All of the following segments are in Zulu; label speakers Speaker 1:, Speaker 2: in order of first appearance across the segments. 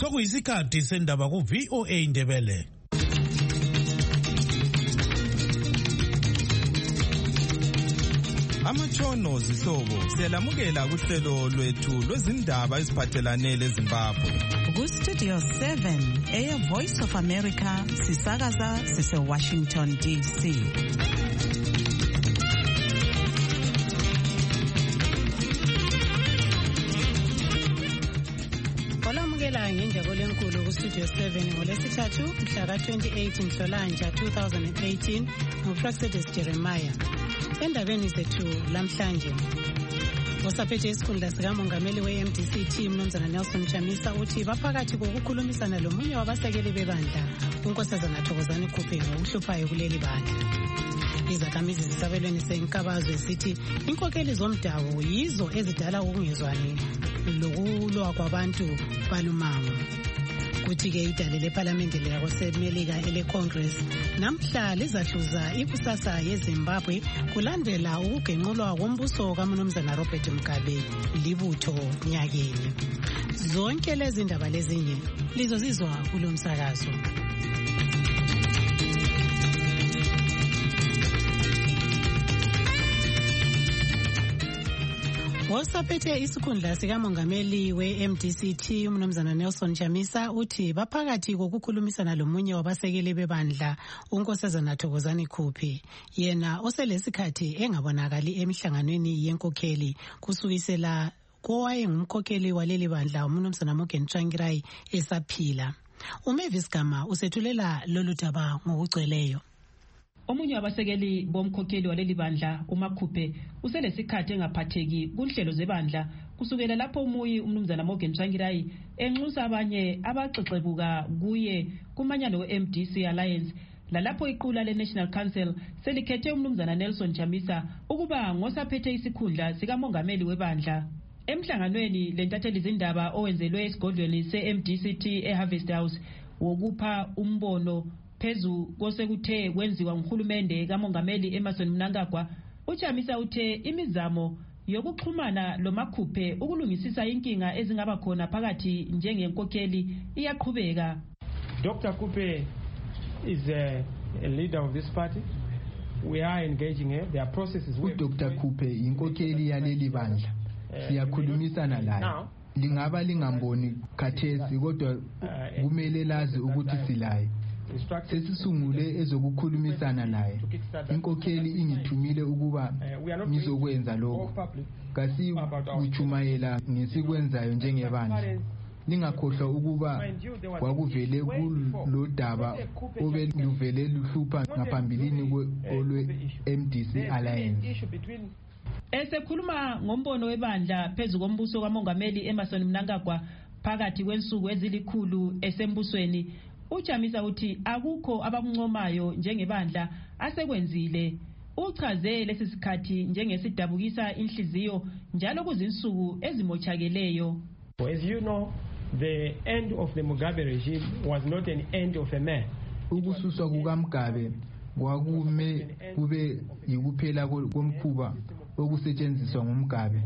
Speaker 1: Sokuyisikhathi sendaba ku VOA Indebele.
Speaker 2: Amatshono zihlobo siyalamukela kuhlelo lwethu lwezindaba eziphathelane leZimbabwe.
Speaker 3: Ku Studio 7 Air Voice of America sisakaza sise Washington DC.
Speaker 4: Ngenjabulo enkulu ku Studio 7 ngolesithathu mhla ka-28 Nhlolanja 2018 nguPraxedis Jeremiah. Endabeni zethu lamhlanje, osaphethe isikhundla sikamongameli we-MDC Mnumzana Nelson Chamisa uthi baphakathi kokukhulumisana lomunye wabasekeli bebandla uNkosazana Thokozani Khuphe ngokuhluphayo kuleli bandla. Izakhamizi zisabelweni senkabazwe zithi inkokeli zomdabu yizo ezidala ukungezwani lokulwa kwabantu balumango. Kuthi-ke idale lephalamende lakosemelika ele-Congress namhla lizahluza ikusasa yeZimbabwe kulandela ukugenqulwa kombuso kaMnumzana Robert Mugabe libutho nyakeni. Zonke lezi ndaba lezinye lizozizwa kulo msakazo. Osaphethe isikhundla sikamongameli we-MDC uMnumzana Nelson Chamisa uthi baphakathi kokukhulumisana lomunye wabasekeli bebandla uNkosazana Thokozani Khuphe, yena oselesikhathi engabonakali emihlanganweni yenkokheli kusukisela kowayengumkhokheli waleli bandla uMnumzana Morgan Tsvangirai esaphila. uMavis Gama usethulela lolu daba ngokugcweleyo.
Speaker 5: Omunye wabasekeli bomkhokheli waleli bandla uMakhuphe uselesikhathi engaphatheki kunhlelo zebandla kusukela lapho umuyi uMnumzana Morgan Tsvangirai enxusa abanye abaxexebuka kuye kumanyano we-MDC Alliance, lalapho iqula le-National Council selikhethe uMnumzana Nelson Chamisa ukuba ngosaphethe isikhundla sikamongameli webandla. Emhlanganweni lentatheli zindaba owenzelwe esigodlweni se-MDCT eHarvest House wokupha umbono phezu kosekuthe kwenziwa nguhulumende kamongameli Emmerson Mnangagwa, uChamisa uthe imizamo yokuxhumana loMakhuphe ukulungisisa inkinga ezingaba khona phakathi njengenkokheli iyaqhubeka.
Speaker 6: Dr. Khuphe is a leader of this party. We are engaging her. There are processes.
Speaker 7: Dr. Khuphe inkokheli yaleli bandla. Siyakhulumisana naye. Lingaba lingamboni khathesi kodwa kumele lazi ukuthi silaye. Sesisungule ezokukhulumisana naye. Inkokheli ingithumile ukuba ngizokwenza lokho. Kasi uchumayela ngesikwenzayo njengebandla. Lingakhohlwa ukuba kwakuvele kulo daba obeluvele luhlupha ngaphambilini kwe-MDC Alliance.
Speaker 5: Esekhuluma ngombono webandla phezu kombuso kamongameli Emmerson Mnangagwa phakathi kwensuku ezilikhulu esembusweni, uChamisa uthi akukho abakuncomayo njengebandla asekwenzile. Uchaze lesi sikhathi njengesidabukisa inhliziyo njalo kuzinsuku ezimochakeleyo.
Speaker 6: As you know, the end of the Mugabe regime was not an end of a man.
Speaker 7: Ukususwa kukaMugabe kwakume kube yikuphela komkhuba okusetshenziswa ngumgabe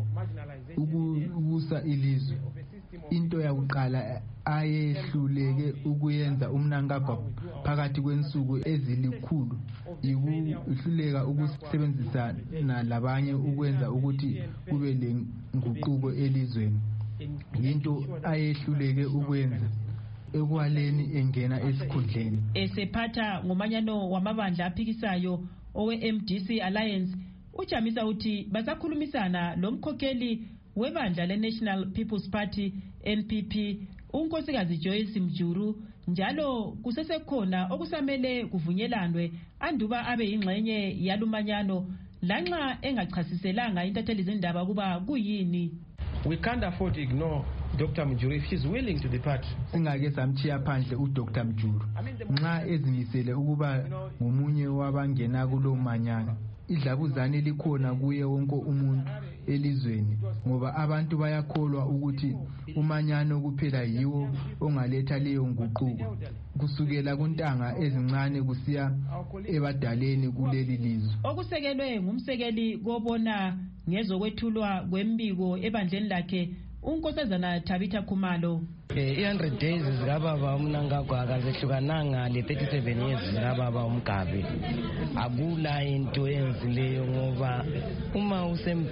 Speaker 7: ukubusa ilizwe. Into yakuqala ayehluleke ukuyenza uMnangagwa phakathi kwensuku ezilikhulu ikuhluleka ukusebenzisana labanye ukwenza ukuthi kube lenguquko elizweni. Into ayehluleke ukwenza ekwaleni engena esikhundleni.
Speaker 5: Esephatha ngomanyano wamabandla aphikisayo owe-MDC Alliance, uChamisa uthi basakhulumisana lomkhokheli webandla le-National People's Party NPP uNkosikazi Joyce Mjuru, njalo kusesekhona okusamele kuvunyelwanwe anduba abe yingxenye yalumanyano lanxa engachasiselanga intatheli zindaba kuba kuyini.
Speaker 6: We can't afford to ignore Dr. Mjuru if she's willing to depart.
Speaker 7: Singake samchiya phandle uDr. Mjuru nxa ezimisele ukuba ngomunye wabangena kulo manyano. Idlabuzane likhona kuye wonke umuntu elizweni ngoba abantu bayakholwa ukuthi umanyano kuphela yiwo ongaletha leyo nguquko kusukela kuntanga ezincane kusiya ebadaleni kuleli lizwe.
Speaker 5: Okusekelwe ngumsekeli kobona ngezokwethulwa kwembiko ebandleni lakhe uNkosazana Tabitha Khumalo.
Speaker 8: 100 days zikababa uMnangagwa akazehlukananga le 37 years zikababa uMgabe. Akula into enzileyo ngoba uma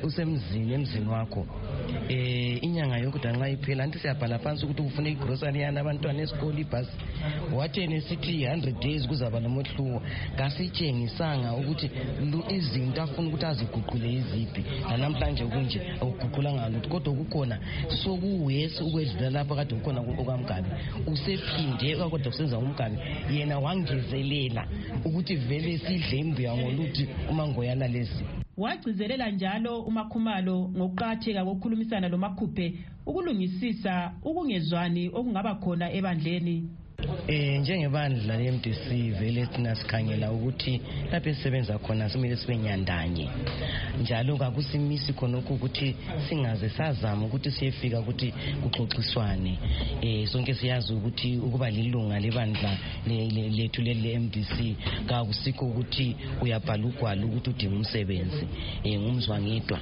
Speaker 8: emzini wakho inyanga yonke nxa iphela anti siyabhala phansi ukuthi ufune igrocery yana abantwana esikole ibhasi wathene sithi 100 days kuzaba nomohluko kasitshengisanga ukuthi izinto afuna ukuthi aziguqule iziphi namhlanje kunje akuguqulanga lutho kodwa kukhona sokuwesi ukwedlula lapha kade ukhona okamgabe usephinde kodwa kusenza uMgabe yena wangezelela ukuthi vele sidle imbuya ngoluthi uma ngoyana lezi.
Speaker 5: Wagcizelela njalo uMakhumalo ngokuqhatheka kokukhulumisana loMakhuphe ukulungisisa ukungezwani okungaba khona ebandleni.
Speaker 8: Njengebandla leMDC vele thina sikhangela ukuthi lapho esisebenza khona simele sibe nyandanye njalo kakusimisi khona ukuthi singaze sazama ukuthi siyefika ukuthi kuxoxiswane. Sonke siyazi ukuthi ukuba lilunga lebandla lethu leMDC kakusikho ukuthi uyabhala ugwalo ukuthi udinga umsebenzi ngumzwangedwa.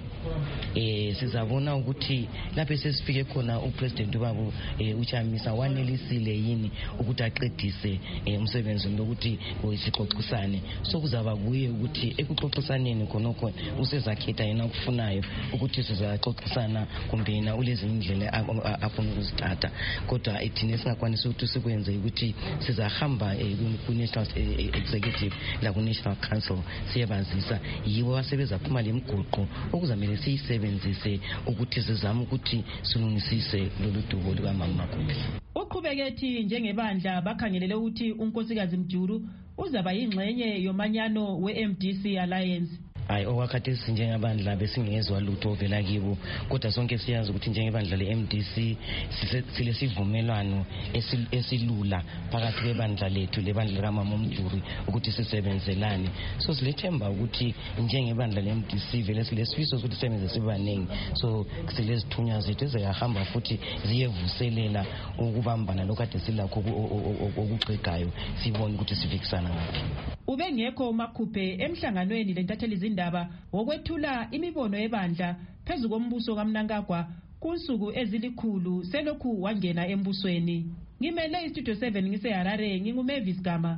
Speaker 8: Sizabona ukuthi lapho sesifike khona uPresident ubaba uChamisa wanelisile yini ukuthi aqedise umsebenzi lokuthi sixoxisane. Sokuzaba kuye ukuthi ekuxoxisaneni khonokho usezakhetha yena ukufunayo ukuthi sizaxoxisana kumbe yena ulezi indlela afuna ukuzithatha. Kodwa ethina singakwanisa ukuthi sikwenze ukuthi sizahamba ku-National Executive la ku-National Council siyebazisa yibo asebenza phuma lemiguqo okuzamele siyisebenzise ukuthi sizame ukuthi silungisise lolu dubo lukaMama Makhuphe.
Speaker 5: Uqhubeke njengebandla bakhangelele ukuthi uNkosikazi Mjulu uzaba yingxenye yomanyano weMDC Alliance.
Speaker 8: Okwakhathesi njengabandla besingezwa lutho ovela kibo kodwa sonke siyazi ukuthi njengebandla leMDC silesivumelwano esilula phakathi kwebandla lethu lebandla likaMama uMjulu ukuthi sisebenzelane. So silethemba ukuthi njengebandla leMDC vele silesifiso ukuthi sisebenze sibanengi. So silezithunywa zethu eziyahamba futhi ziyevuselela ukubambana lokade silakho okuxegayo sibone ukuthi sifikisana ngaphi.
Speaker 5: Ubengekho uMakhuphe emhlanganweni lentatheli izindaba wokwethula imibono yebandla phezu kombuso kaMnangagwa kunsuku ezilikhulu selokhu wangena embusweni. Ngimele iStudio 7 ngiseHarare nginguMavis Gama.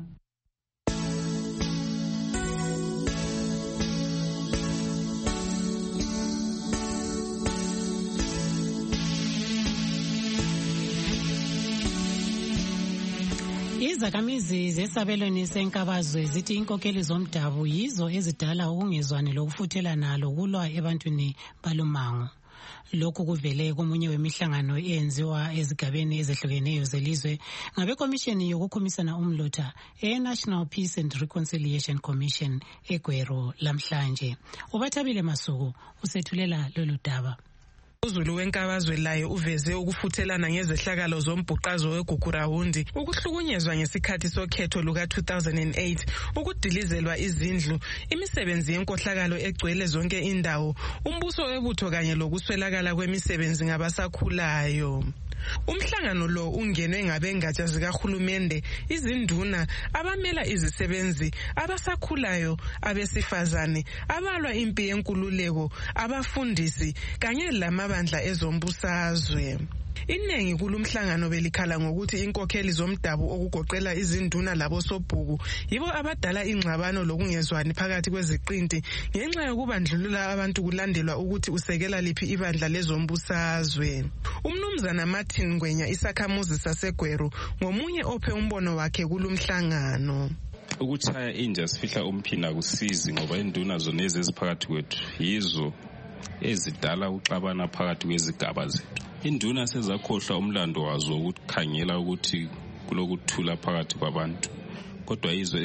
Speaker 4: Izakhamizi zesabelweni senkabazwe zithi inkokheli zomdabu yizo ezidala ukungezwani lokufuthelana lokulwa ebantwini balumango. Lokhu kuvele komunye wemihlangano eyenziwa ezigabeni ezehlukeneyo zelizwe ngabekomishini yokukhumisana umlotha eNational Peace and Reconciliation Commission eGwero lamhlanje. Ubathabile Masuku usethulela lolu daba.
Speaker 9: UZulu wenkabazwe layo uveze ukufuthelana ngezehlakalo zombhuqazo weGugurawundi, ukuhlukunyezwa ngesikhathi sokhetho luka-2008, ukudilizelwa izindlu, imisebenzi yenkohlakalo egcwele zonke indawo, umbuso webutho kanye lokuswelakala kwemisebenzi ngabasakhulayo. Umhlangano lo ungenwe ngabengatsha zikahulumende, izinduna, abamela izisebenzi, abasakhulayo, abesifazane, abalwa impi yenkululeko, abafundisi kanye lamabandla ezombusazwe. Iningi kulumhlangano belikhala ngokuthi inkokheli zomdabu okugoqela izinduna labosobhuku yibo abadala ingxabano lokungezwani phakathi kweziqinti ngenxa yokubandlulula abantu kulandelwa ukuthi usekela liphi ibandla lezombusazwe. Umnumzana Martin Ngwenya isakhamuzi saseGwero ngomunye ophe umbono wakhe kulumhlangano.
Speaker 10: Ukuchaya inja sifihla umphina kusizi ngoba induna zona eziphakathi kwethu yizo ezidala uxabana phakathi kwezigaba zethu. Induna sezakhohlwa umlando wazo ukukhangela ukuthi kulokuthula phakathi kwabantu, kodwa yizo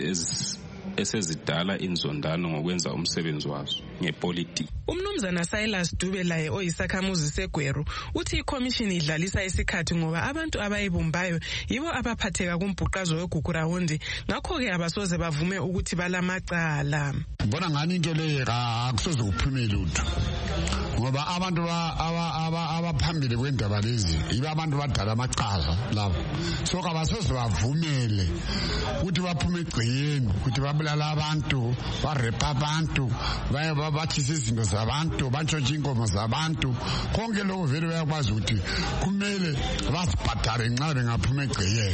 Speaker 10: esezidala inzondano ngokwenza umsebenzi wazo ngepolitiki.
Speaker 9: Umnumzana Silas Dube laye oyisakhamuzi seGwero uthi ikhomishini idlalisa isikhathi ngoba abantu abayibumbayo yibo abaphatheka kumbhuqazo weGugurawundi, ngakho-ke abasoze bavume ukuthi balamacala.
Speaker 11: Bona ngani into leyo akusoze kuphume lutho ngoba abantu abaphambili kwendaba lezi yibo abantu badala amacala labo, so kabasoze bavumele ukuthi baphume egciyeni ukuthi babulala abantu, barepa abantu, bathisa izinto zabantu bantshontshe inkomo zabantu konke lokho vele bayakwazi ukuthi kumele basibhadare nxa bengaphuma egcekeni.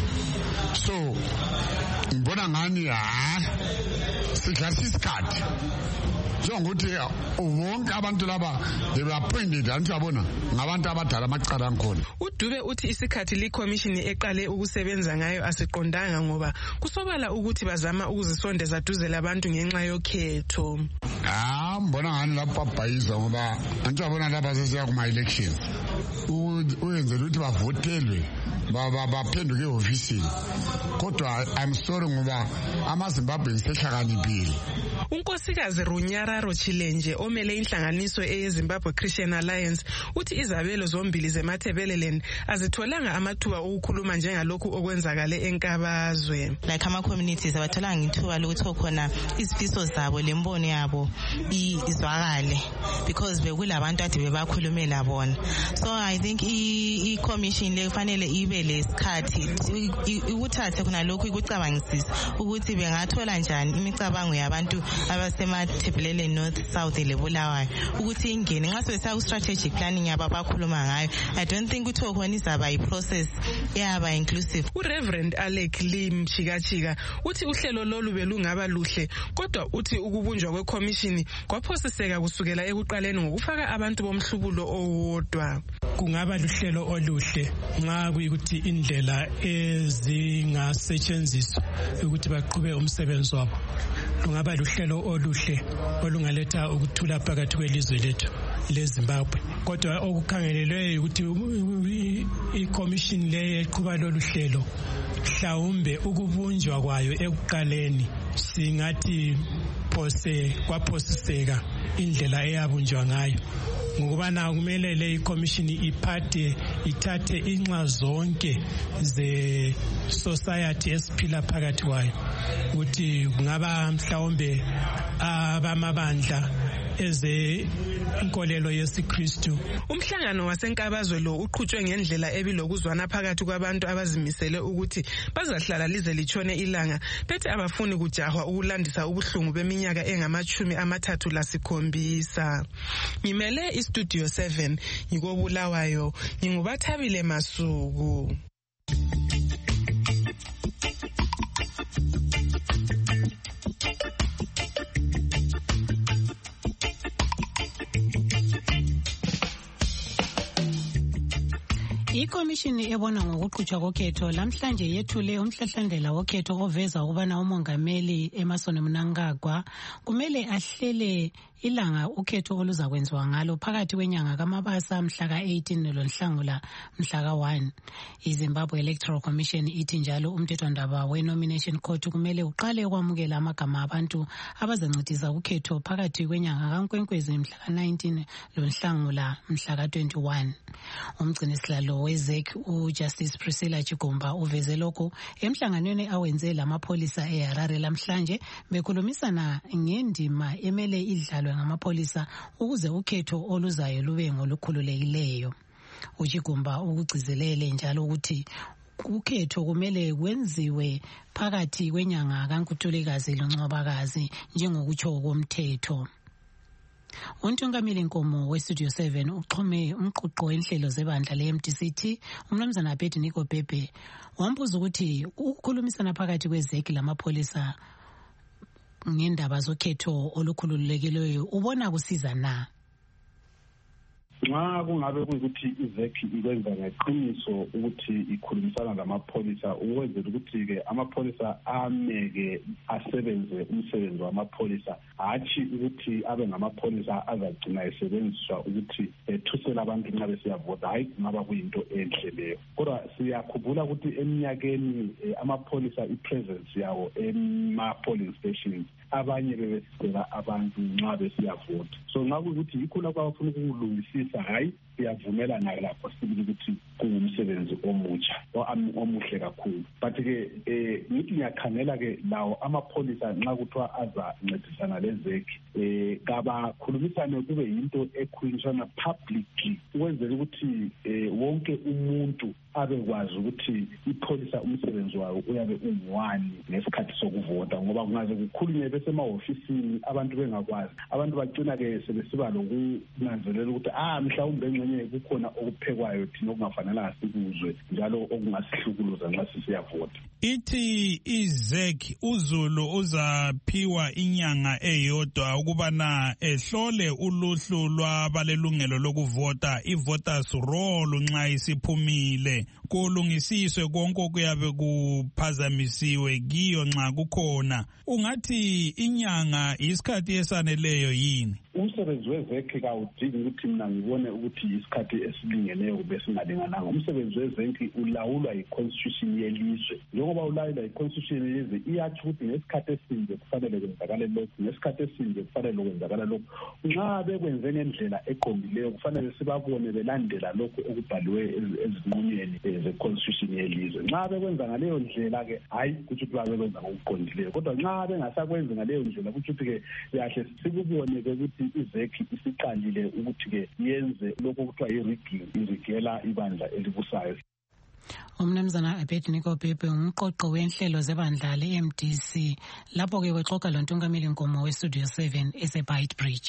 Speaker 11: So ngibona ngani sidlalisa isikhathi njengokuthi wonke abantu laba they-appointed anjabona ngabantu abadala amacala ankhona.
Speaker 9: uDube uthi isikhathi likhomishini eqale ukusebenza ngayo asiqondanga ngoba kusobala ukuthi bazama ukuzisondeza duze labantu ngenxa yokhetho.
Speaker 11: Mbona ngani lapha babhayiza ngoba anjabona lapha sesiya kuma-elections uyenzela ukuthi bavotelwe baphenduke ehofisini kodwa I'm sorry ngoba amaZimbabwe sehlakaniphile.
Speaker 9: unkosikazi Runyararo Chilenje omele inhlanganiso eyeZimbabwe Christian Alliance uthi izabelo zombili zeMatabeleland azitholanga amathuba okukhuluma njengalokhu okwenzakale enkabazwe.
Speaker 12: Like ama communities abatholanga ithuba lokuthi khona izifiso zabo lembono yabo izwakale because bekulabantu ade bebakhulumela bona. So I think I commission le kufanele ibe lesikhathi ukuthatha kuna lokhu ikucabangisisa ukuthi bengathola njani imicabango yabantu abasemaThebelele North South lebulawayo ukuthi ingene nxa sebesaku strategic planning yaba bakhuluma ngayo. I don't think ukuthi khona izaba iprocess yaba inclusive.
Speaker 9: uReverend Alec Lim Chikachika uthi uhlelo lolu belungaba luhle kodwa uthi ukubunjwa kweCommission kwaphosiseka kusukela ekuqaleni ngokufaka abantu bomhlubulo owodwa.
Speaker 13: Kungaba luhlelo oluhle nxa kuyikuthi indlela ezingasetshenziswa ukuthi baqhube umsebenzi wabo. Kungaba luhlelo oluhle olungaletha ukuthula phakathi kwelizwe lethu leZimbabwe. Kodwa okukhangelelwe ukuthi iCommission le eqhuba lolu hlelo mhlawumbe ukubunjwa kwayo ekuqaleni singathi kwaphosiseka indlela eyabunjwa ngayo ngokubana kumele le iCommission ithathe inxa zonke ze society esiphila phakathi kwayo ukuthi kungaba mhlawumbe abamabandla eze inkolelo yesiKristu.
Speaker 9: Umhlangano wasenkabazwe lo uqhutshwe ngendlela ebilokuzwana phakathi kwabantu abazimisele ukuthi bazahlala lize litshone ilanga bethe abafuni kujahwa ukulandisa ubuhlungu beminyaka engama-37. Ngimele iStudio 7 ngikobulawayo ngingubathabile Masuku.
Speaker 4: Ikomishini ebona ngokuqhutshwa kokhetho lamhlanje yethule umhlahlandlela wokhetho oveza ukubana umongameli Emmerson Mnangagwa kumele ahlele ilanga ukhetho oluzakwenziwa ngalo phakathi kwenyanga kaMabasa mhla ka-18 noNhlangula mhla ka-1. iZimbabwe Electoral Commission ithi njalo umthethwandaba we-Nomination Court kumele uqale ukwamukela amagama abantu abazancedisa ukhetho phakathi kwenyanga kaNkwenkwezi mhla ka-19 noNhlangula mhla ka-21. Umgcinisihlalo weZEC uJustice Priscilla Chigumba uveze lokho emhlanganweni awenze lamapholisa eHarare lamhlanje bekhulumisana ngendima emele idlalwe ngamapholisa ukuze ukhetho oluzayo lube ngolukhululekileyo. uChigumba ukugcizelele njalo ukuthi ukhetho kumele kwenziwe phakathi kwenyanga kaNkutulikazi loNcwabakazi njengokutsho komthetho. Untungameli Nkomo weStudio 7 uxhume umquqo wenhlelo zebandla leMDCT umnumzana Abednego Bhebhe wambuza ukuthi ukukhulumisana phakathi kweZEC lamapholisa ngendaba zokhetho olukhululekileyo ubona kusiza na?
Speaker 14: Nxa kungabe kuyikuthi iZEC ikwenza ngeqiniso ukuthi ikhulumisana lamapholisa ukwenzela ukuthi-ke amapholisa ameke asebenze umsebenzi wamapholisa hatshi ukuthi abe ngamapholisa azagcina esebenziswa ukuthi ethusele abantu nxa besiyavota. Hayi kungaba kuyinto enhle leyo. Kodwa siyakhumbula ukuthi eminyakeni amapholisa ipresence yawo ema-polling stations abanye bebesicela abantu nxa besiyavota. So nxa kuyikuthi yikho lapho abafuna ukulungisisa hayi siyavumelana lapho sibili ukuthi kungumsebenzi omutsha omuhle kakhulu. But-ke ngithi ngiyakhangela-ke lawo amapholisa nxa kuthiwa azancedisana lezekhi kabakhulumisane kube yinto ekhulunyiswana publicly ukwenzela ukuthi wonke umuntu abekwazi ukuthi ipholisa umsebenzi wayo uyabe unguwani ngesikhathi sokuvota, ngoba kungaze kukhulunywe besemahofisini abantu bengakwazi. Abantu bagcina-ke sebesiba lokunanzelela ukuthi mhlawumbe engxenye kukhona okuphekwayo thina okungafanelanga sikuzwe njalo okungasihlukuluza nxa sisiyavota.
Speaker 1: Ithi izek uZulu uzaphiwa inyanga eyodwa ukubana ehlole uluhlu lwabalelungelo lokuvota, i-voters roll nxa isiphumile, kulungisiswe konke okuyabe kuphazamisiwe kiyo nxa kukhona. Ungathi inyanga isikhathi esaneleyo yini?
Speaker 14: Umsebenzi wezekhi kawudingi ukuthi mina ngibone ukuthi isikhathi esilingeneyo kube singalingananga. Umsebenzi wezekhi ulawulwa yi-constitution yelizwe. Njengoba ulawulwa yi-constitution yelizwe iyatsho ukuthi ngesikhathi esinje kufanele kwenzakale lokhu, ngesikhathi esinje kufanele kwenzakala lokhu. Nxa bekwenze ngendlela eqondileyo kufanele sibabone belandela lokhu okubhaliwe ezinqunyeni ze-constitution yelizwe. Nxa bekwenza ngaleyo ndlela-ke hayi kuthi ukuthi babekwenza ngokuqondileyo, kodwa nxa bengasakwenzi ngaleyo ndlela kuthi ukuthi-ke yahle sikubone-ke ukuthi izekhi isiqalile ukuthi-ke yenze lokhu okuthiwa yi-rigging, irigela ibandla elibusayo.
Speaker 4: Umnumzana Abednego Bhebhe umqoqo wenhlelo zebandla le-MDC lapho-ke wexoxa loNtungameli Nkomo weStudio 7 eseBeitbridge.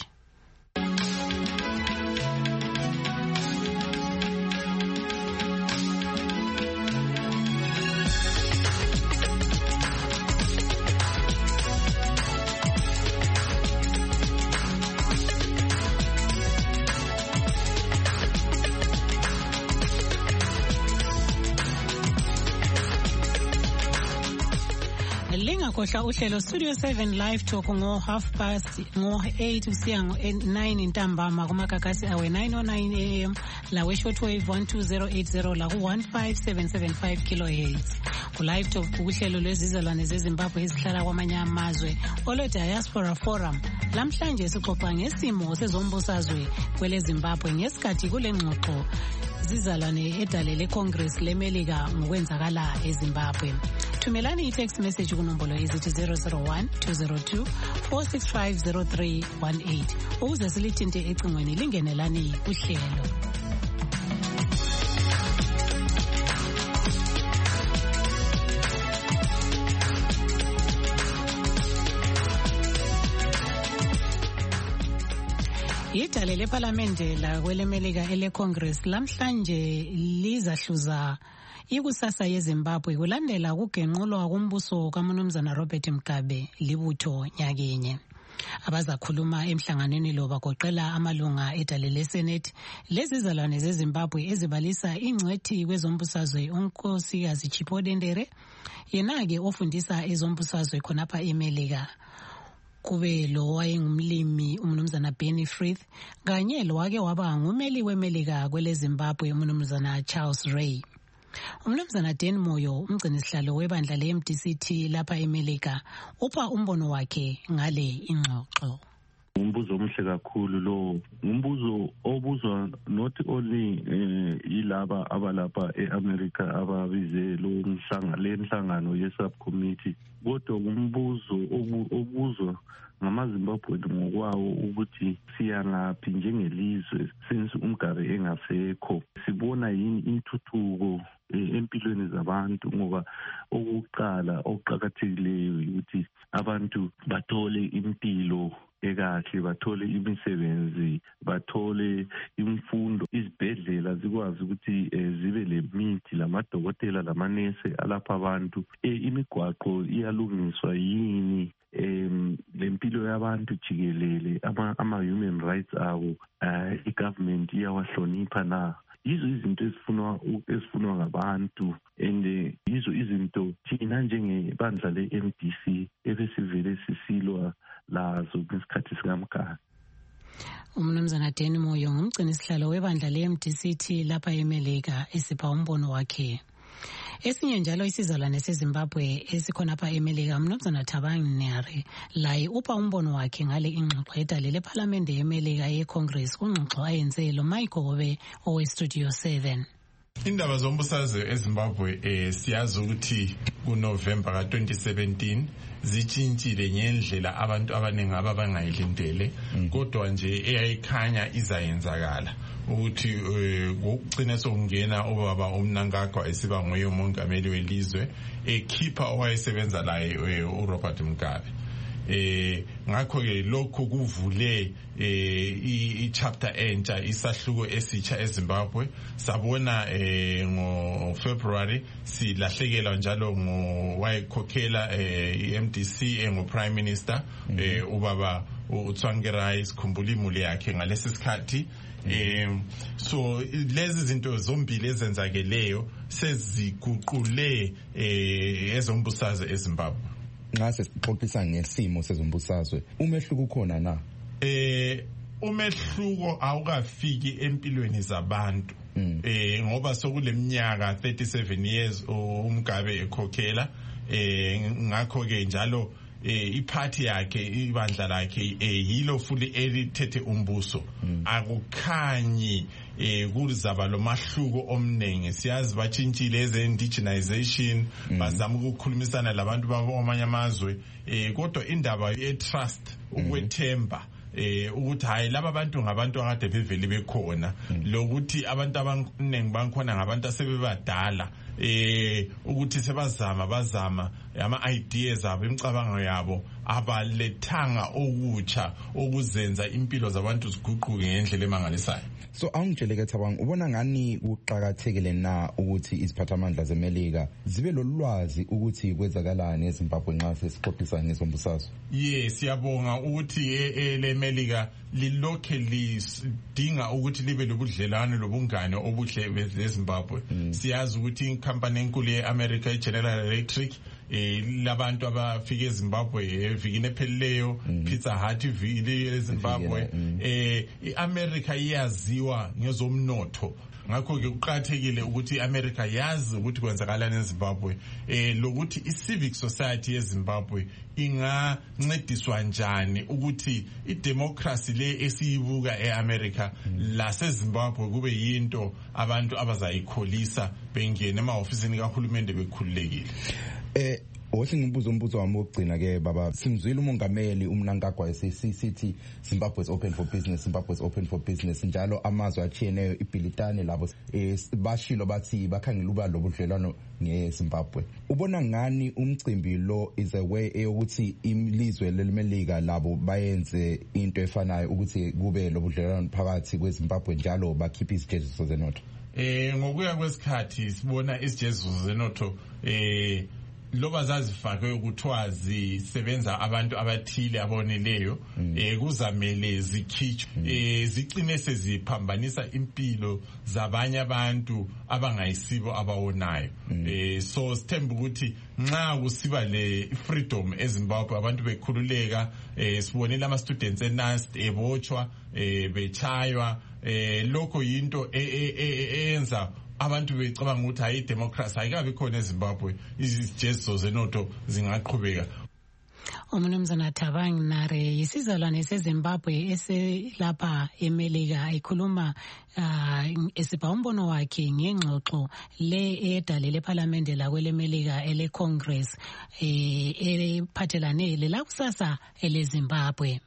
Speaker 4: Lingakhohlwa uhlelo Studio 7 Live Talk ngo-8 usiya ngo-9 intambama kumakakasi awe 909 AM lawe shortwave 12080 la ku-15775 kilohertz. Ku-Live Talk uhlelo lwezizalwane zeZimbabwe ezihlala kwamanye amazwe olwe-Diaspora Forum. Lamhlanje sixoxa ngesimo sezombusazwe kwele Zimbabwe ngesikhathi kule ngxoxo zizalwane edale Congress leMelika ngokwenzakala eZimbabwe. Thumelani i-text message kunombolo ezithi 001-202-465-0318 ukuze silithinte ecingweni lingenelani uhlelo. Idale leParlamente lakwelemelika ele-Congress lamhlanje lizahluza ikusasa yeZimbabwe kulandela ukugenqulwa kombuso kaMnumzana Robert Mugabe libutho nyakenye. Abazakhuluma emhlanganweni lo bagoqela amalunga edale leSenate lezizalwane zeZimbabwe ezibalisa ingcwethi kwezombusazwe uNkosikazi Chipodendere, yena-ke ofundisa ezombusazwe khonapha eMelika. Kube lo wayengumlimi umnumzana Benny Frith kanye lo wake waba ngumeli weMelika kwele Zimbabwe umnumzana Charles Ray. Umnumzana Dan Moyo umgcinisihlalo webandla le-MDC lapha eMelika upha umbono wakhe ngale ingxoxo.
Speaker 15: Umbuzo omuhle kakhulu lo, umbuzo obuzwa not only yilaba abalapha eAmerica ababize lo nhlangano ye-subcommittee, kodwa umbuzo obuzwa ngamaZimbabwe ngokwawo ukuthi siyangaphi njengelizwe since uMgabe engasekho, sibona yini intuthuko empilweni zabantu, ngoba okokuqala okuqakathekileyo ukuthi abantu bathole impilo ekahle, bathole imisebenzi, bathole imfundo, izibhedlela zikwazi ukuthi zibe lemithi lamadokotela lamanese alapha abantu, imigwaqo iyalungiswa yini, lempilo yabantu jikelele, ama-human rights abo i-government iyawahlonipha na. Yizo izinto ezifunwa ngabantu, and yizo izinto thina njengebandla le-MDC ebesivele sisilwa lazo ngesikhathi sikaMgabe.
Speaker 4: Umnumzana Dan Moyo ngumgcinisihlalo webandla le-MDC lapha eMelika esipha umbono wakhe. Esinye njalo isizalwane seZimbabwe esikhonapha eMelika, Mnumzana Thabang Nare, laye upha umbono wakhe ngale ingxoxo edalele ePhalamende yeMelika yeCongress kungxoxo ayenze lo Mike Gobe oweStudio 7.
Speaker 16: Indaba zombusazwe eZimbabwe siyazi ukuthi kuNovember ka-2017 zitshintshile ngendlela abantu abaningi abangayilindele kodwa nje eyayikhanya izayenzakala ukuthi ukugcina sokungena obaba uMnangagwa esiba nguye umongameli welizwe ekhipha owayesebenza laye uRobert Mugabe. Ngakho ke lokho kuvule i-chapter entsha isahluko esitsha eZimbabwe. Sabona ngo February silahlekelwa njalo ngowayekhokhela iMDC ngo-Prime Minister ubaba uTsvangirai, sikhumbula imuli yakhe ngalesi sikhathi. So lezi zinto zombili ezenzakeleyo seziguqule ezombusazwe eZimbabwe.
Speaker 17: Nxa sesixoxisa ngesimo sezombusazwe umehluko ukhona na?
Speaker 16: Umehluko awukafiki empilweni zabantu ngoba sokuleminyaka 37 years uMgabe ekhokhela ngakho ke njalo iphathi yakhe ibandla lakhe yilo futhi elithethe umbuso akukhanyi kuzaba lo mahluko omnengi. Siyazi batshintshile eze-indigenization bazama ukukhulumisana labantu bamanye amazwe kodwa indaba ye-trust ukwethemba ukuthi hayi laba bantu ngabantu akade bevele bekhona lokuthi abantu abaningi bankhona ngabantu asebebadala ukuthi sebazama ama-ideas abo imicabango yabo abalethanga okutsha okuzenza impilo zabantu ziguquke ngendlela emangalisayo.
Speaker 17: So awungitsheleke Thabang, ubona ngani kuqakathekile na ukuthi iziphathamandla zeMelika zibe lolwazi ukuthi kwenzakalani eZimbabwe nxa sesixoxisa ngezombusazwe?
Speaker 16: Yes, siyabonga ukuthi leMelika lilokhe lidinga ukuthi libe lobudlelwane lobungane obuhle beZimbabwe. Siyazi ukuthi inkampani enkulu ye-America iGeneral Electric labantu abafike eZimbabwe evikini ephelileyo Pizza Hut ivile eZimbabwe iAmerica iyaziwa ngezomnotho. Ngakho ke kuqhathekile ukuthi iAmerica yazi ukuthi kwenzakalani eZimbabwe lokuthi iCivic Society yeZimbabwe ingancediswa njani ukuthi idemocracy le esiyibuka eAmerica laseZimbabwe kube yinto abantu abazayikholisa bengene emahofisini kahulumende bekhululekile.
Speaker 17: Ohle ngimbuzo wami wokugcina ke baba, simzwile umongameli uMnangagwa sithi Zimbabwe is open for business, Zimbabwe is open for business, njalo amazwe achiyeneyo iBhilitane labo bashilo bathi bakhangela uba lobudlelwano ngeZimbabwe. Ubona ngani umcimbi lo is a way eyokuthi ilizwe leMelika labo bayenze into efanayo ukuthi kube lobudlelwano phakathi kweZimbabwe njalo bakhipha izijeziso zenotho?
Speaker 16: Ngokuya kwesikhathi sibona izijeziso zenotho loba zazifakwe ukuthiwa zisebenza abantu abathile aboneleyo kuzamele zikhitshwe ziqine seziphambanisa impilo zabanye abantu abangayisibo abawonayo. So sithemba ukuthi nxa kusiba le freedom eZimbabwe abantu bekhululeka sibonile ama-students eNAST ebotshwa bechaywa lokho yinto eyenza abantu becabanga ukuthi hayi democracy ayikabi khona eZimbabwe, izijeziso zenotho zingaqhubeka.
Speaker 4: Umnumzana Thabang Nare yisizalwane seZimbabwe eselapha eMelika ikhuluma esipha umbono wakhe ngengxoxo le edalele ePhalamende lakweleMelika eleCongress ephathelane lelakusasa eleZimbabwe.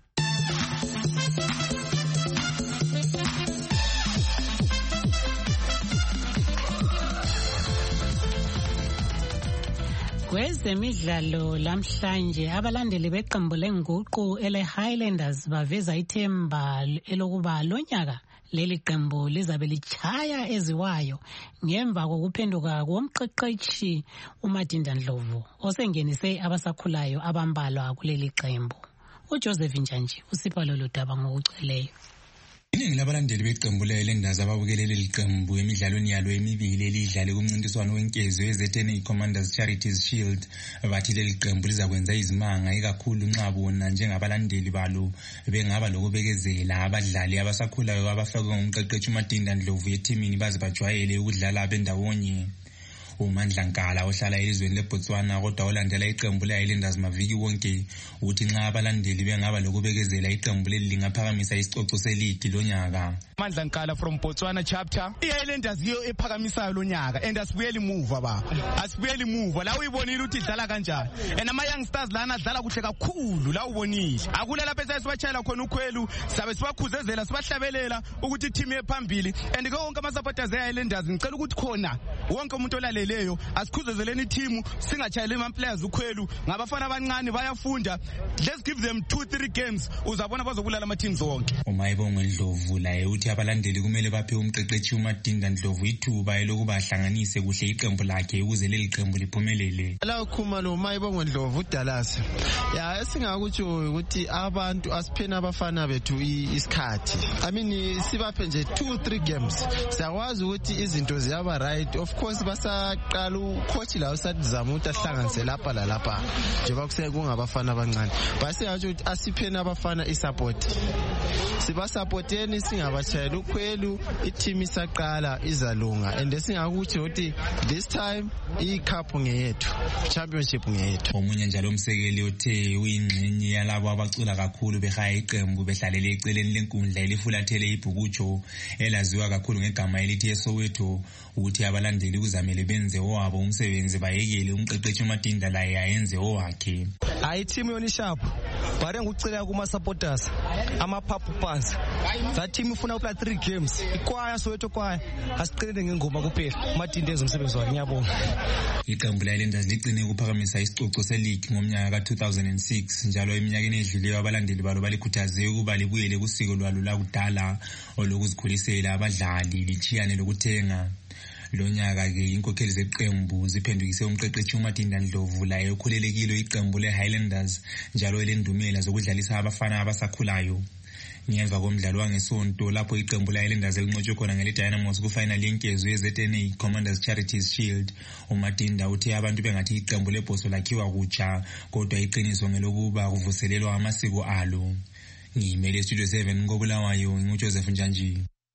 Speaker 4: Kwezemidlalo lamhlanje abalandeli beqembu lenguqu ele-Highlanders baveza ithemba elokuba lonyaka leli qembu lizabe lichaya eziwayo ngemva kokuphenduka komqeqeshi uMadinda Ndlovu osengenise abasakhulayo abambalwa kuleli qembu. uJoseph Njanji usipha lolu daba ngokuceleyo.
Speaker 18: Iningi labalandeli beqembu le-Highlanders ababukele leli qembu emidlalweni yalo emibili elidlale kumncintiswano wenkezo yeZNA Commanders Charities Shield bathi leli qembu lizakwenza izimanga ikakhulu nxa bona njengabalandeli balo bengaba lokubekezela abadlali abasakhulayo abafakwe ngumqeqeshi uMadinda Ndlovu ethimini baze bajwayele ukudlala bendawonye. uMandla Nkala ohlala elizweni leBotswana kodwa olandela iqembu le-Highlanders maviki wonke uthi nxa abalandeli bengaba lokubekezela iqembu leli lingaphakamisa isicoco seligi lonyaka.
Speaker 19: Mandla Nkala from Botswana chapter. I-Highlanders yiyo ephakamisayo lonyaka and asibuyeli muva baba. Asibuyeli muva la uyibonile ukuthi idlala kanjani. And ama-young stars lana adlala kuhle kakhulu la ubonile. Akula lapha esibachayela khona ukhwelu sabe sibakhuzezela sibahlabelela ukuthi i-team yephambili and konke ama-supporters e-Highlanders ngicela ukuthi khona wonke umuntu olaleleyo asikhuzezeleni i-team singachayeli ama-players ukhwelu ngabafana abancane bayafunda. Let's give them 2-3 games uzabona bazobulala ama-teams wonke.
Speaker 18: uMayibongwe Ndlovu laye uthi abalandeli kumele baphe umqeqeshi uMadinda Ndlovu ithuba elokuba ahlanganise kuhle iqembu lakhe ukuze leli qembu liphumelele.
Speaker 20: La ukhuma lo Mayibongwe Ndlovu uDallas ya esingakutsho ukuthi abantu asiphena abafana bethu isikhathi. I mean sibaphe nje 2-3 games siyakwazi ukuthi izinto ziyaba right. Of course basaqala ucoach la usadizama ukuthi ahlanganise lapha la lapha njengoba kuseke kungabafana abancane basiyatsho ukuthi asiphena abafana isupport sibasupporteni singabachayela ukhwelu i-team isaqala izalunga and singakuthi ukuthi this time i-cup ngeyethu championship ngeyethu.
Speaker 18: Omunye njalo umsekeli othe uyingxenye yalabo abacula kakhulu behaya iqembu behlalele eceleni lenkundla elifulathele ibhukutsho elaziwa kakhulu ngegama elithi eSoweto ukuthi abalandeli kuzamele benze owabo umsebenzi bayekele umqeqeshi uMadinda laye ayenze owakhe.
Speaker 19: Hayi team yona sharp bare ngucela kuma supporters amaphaphu phansi that team ifuna ukula 3 games ikwaya Soweto kwaya asiqinele ngengoma kuphela uMadinda enza umsebenzi wakhe ngiyabonga.
Speaker 18: Iqembu le-Highlanders ligcine ukuphakamisa isicoco seligi ngomnyaka ka-2006 njalo eminyakeni edluleyo abalandeli balo balikhuthaze ukuba libuyele kusiko lwalo lakudala olokuzikhulisela abadlali lichiyane lokuthenga. Lonyaka-ke inkokheli zeqembu ziphendukise umqeqeshi uMadinda Ndlovu laye okhulelekile iqembu le-Highlanders njalo elendumela zokudlalisa abafana abasakhulayo. Ngemva komdlalo wangesonto lapho iqembu le-Highlanders elinqotshwe khona ngele-Dynamos kufinal yenkezo ye-ZNA Commanders Charities Shield, uMadinda uthe abantu bengathi iqembu lebhoso lakhiwa kutsha kodwa iqiniso ngelokuba kuvuselelwa amasiko alo. Ngimele Studio 7 ngoBulawayo nguJoseph Njanji.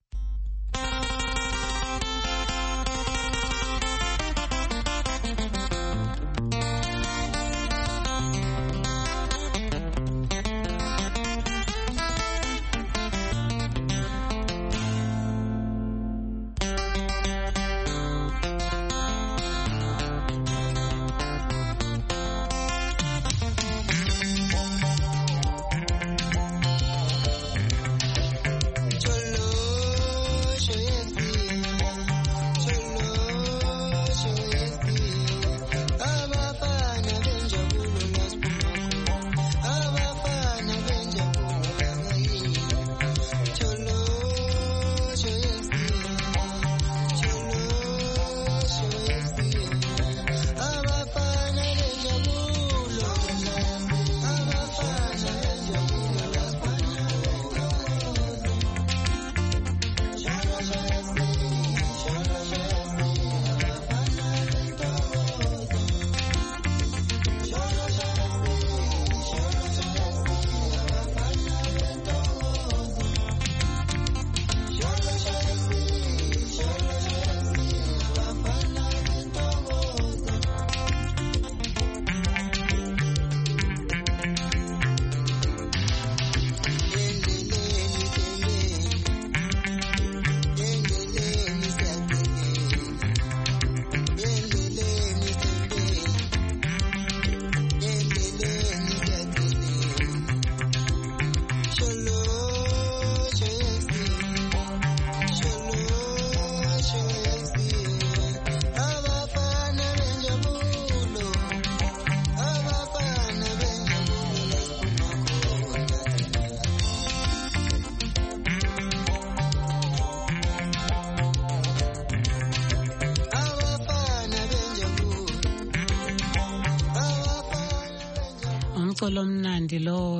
Speaker 4: umculo omnandi lo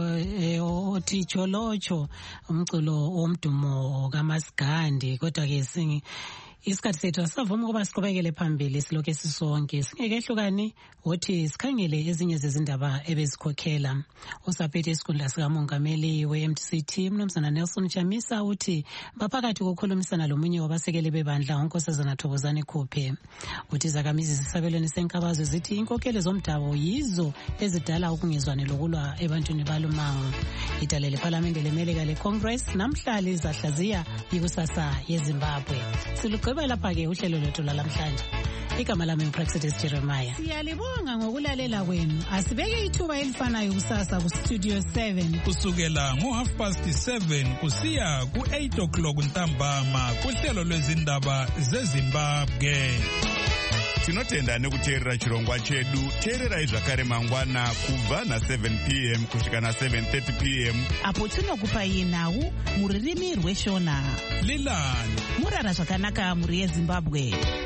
Speaker 4: othi Cholocho, umculo omdumo kaMasigandi, kodwa ke Isikhathi sethu asavuma ukuba siqhubekele phambili silokhu sisonke singekehlukani wothi sikhangele ezinye zezindaba ebezikhokhela. Usaphethe isikhundla sikamongameli we-MDC Mnumzana Nelson Chamisa uthi baphakathi kokukhulumisana lomunye wabasekeli bebandla uNkosazana Thokozani Khuphe. Uthi izakhamizi zisabelweni senkabazwe zithi inkokheli zomdabu yizo ezidala ukungezwani lokulwa ebantwini balumango. Idale lePhalamende leMelika leCongress namhlanje izahlaziya ikusasa yeZimbabwe. Silugqiba lapha-ke uhlelo lwethu lalamhlanje. Igama lami Praxedes Jeremiah. Siyalibonga ngokulalela kwenu. Asibeke ithuba elifanayo kusasa kuStudio 7
Speaker 1: kusukela ngo7:30 kusiya ku8 ntambama kuhlelo lwezindaba zeZimbabwe.
Speaker 21: Tinotenda nekuteerera chirongwa chedu. Teererai zvakare mangwana kubva na7 p.m. kusvika na7:30 p.m.
Speaker 3: apo tinokupai nhau mururimi rweshona.
Speaker 1: Lilani
Speaker 3: murara zvakanaka muri yeZimbabwe.